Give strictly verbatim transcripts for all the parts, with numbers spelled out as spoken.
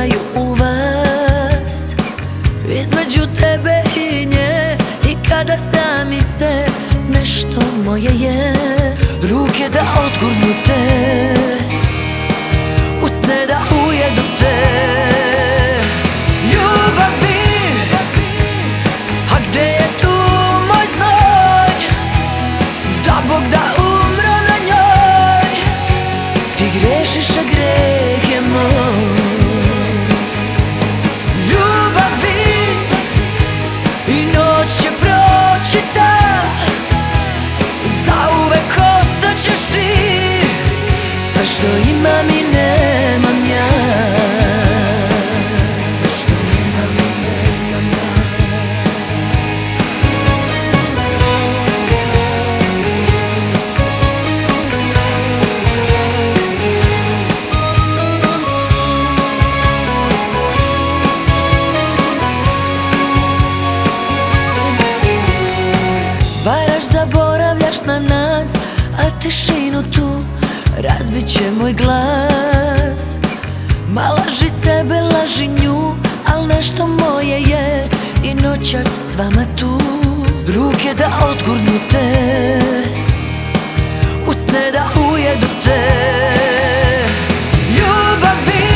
pjevaju u vas, između tebe i nje. I kada sam iste, nešto moje je, ruke da odgurnu te, usne da ujedu te. Ljubavi, a gde je tu moj znoj, da Bog da umro na njoj. Ti grešiš, a greh je moj. Ljubavi, i noć će proći ta, zauvek ostaćeš ti. Sve što imam i nemam ja, sve što imam i nemam ja. Varaš, zaboravljaš na nas, a tišinu tu razbit će moj glas. Ma laži sebe, laži nju, al nešto moje je i noćas s vama tu. Ruke da odgurnu te, usne da ujedu te. Ljubavi,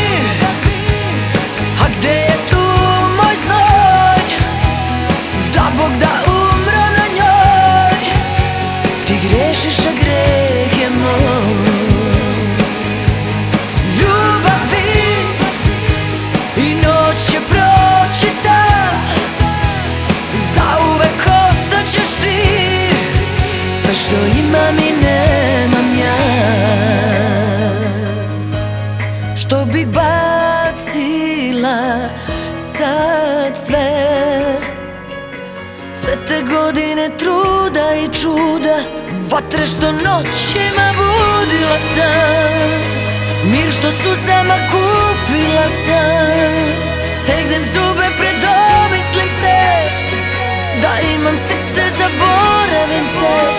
a gde je tu moj znoj, da Bog da umro na njoj. Ti grešiš, a greh je moj. Će proći ta, zauvek ostaćeš ti. Sve što imam i nemam ja, što bih bacila sad sve, sve te godine truda i čuda, vatre što noćima budila sam, mir što suzama kupila sam. Stegnem zube, predomislim se, da imam srce, zaboravim se.